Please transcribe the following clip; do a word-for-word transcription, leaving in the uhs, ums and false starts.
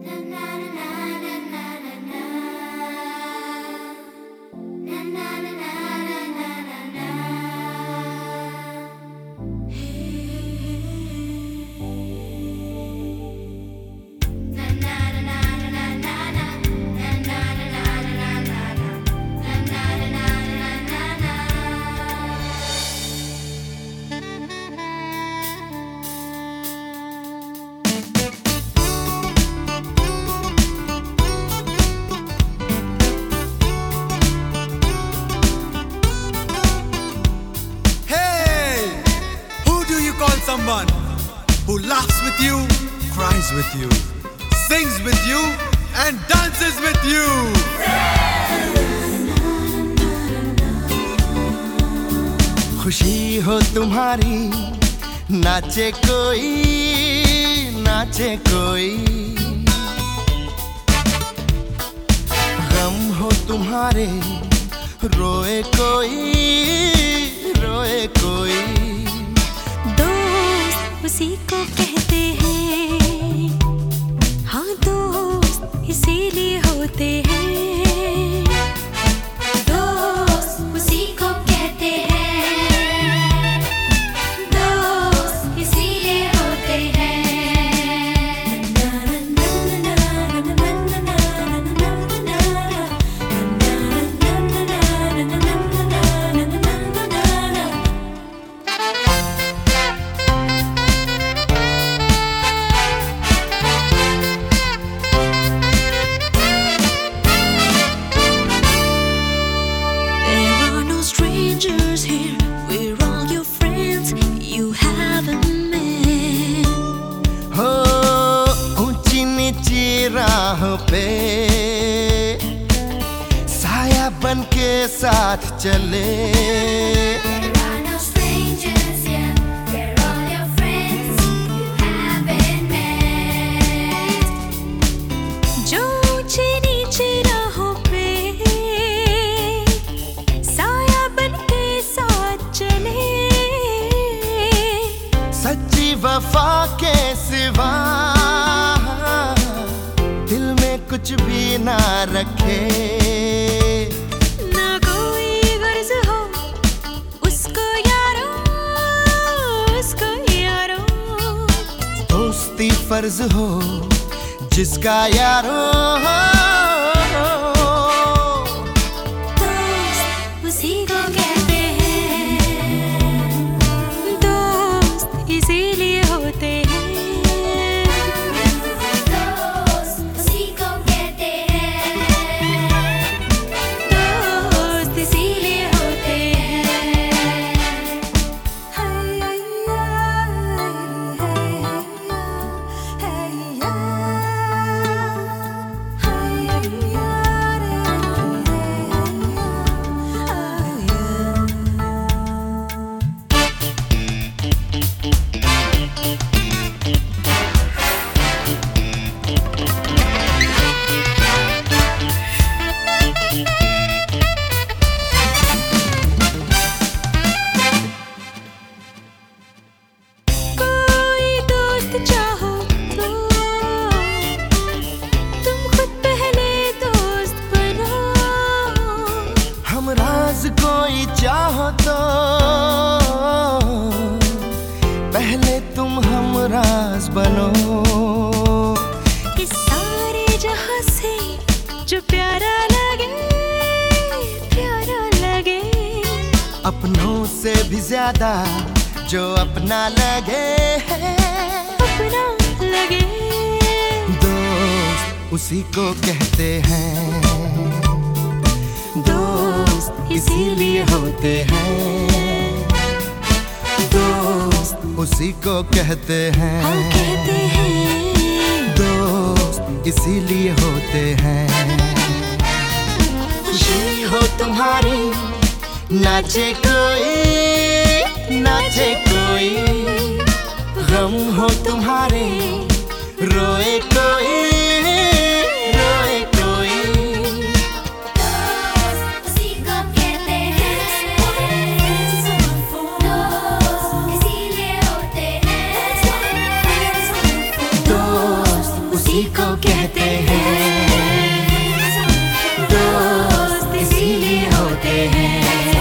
Someone who laughs with you, cries with you, sings with you, and dances with you. खुशी हो तुम्हारी, नाचे कोई, नाचे कोई। गम हो तुम्हारे, रोए कोई, रोए कोई। उसी को कहते हैं, हाँ दोस्त इसीलिए होते हैं। दोस्त उसी को कहते हैं, दोस्त इसीलिए होते हैं। राह पे साया बन के साथ चले। जो ऊंची नीचे राहों पे साया बन के साथ चले। सच्ची वफा के सिवा कुछ भी ना रखे। ना कोई गर्ज हो उसको यारो, उसको यारो। दोस्ती फर्ज हो जिसका यारो। दोस्त उसी को कहते हैं, दोस्त इसीलिए होते हैं। कोई चाहो तो पहले तुम हमराज बनो। इस सारे जहां से जो प्यारा लगे, प्यारा लगे। अपनों से भी ज्यादा जो अपना लगे, अपना लगे। दोस्त उसी को कहते हैं, दोस्त इसीलिए होते हैं। दोस्त उसी को कहते हैं, हाँ कहते हैं। दोस्त इसीलिए होते हैं। खुशी हो तुम्हारी, नाचे कोई, नाचे कोई। गम हो तुम्हारे, रोए कोई, रोए कोई। दोस्त उसी को कहते हैं, दोस्त इसीलिए होते हैं। दोस्त उसी को कहते हैं। हैं।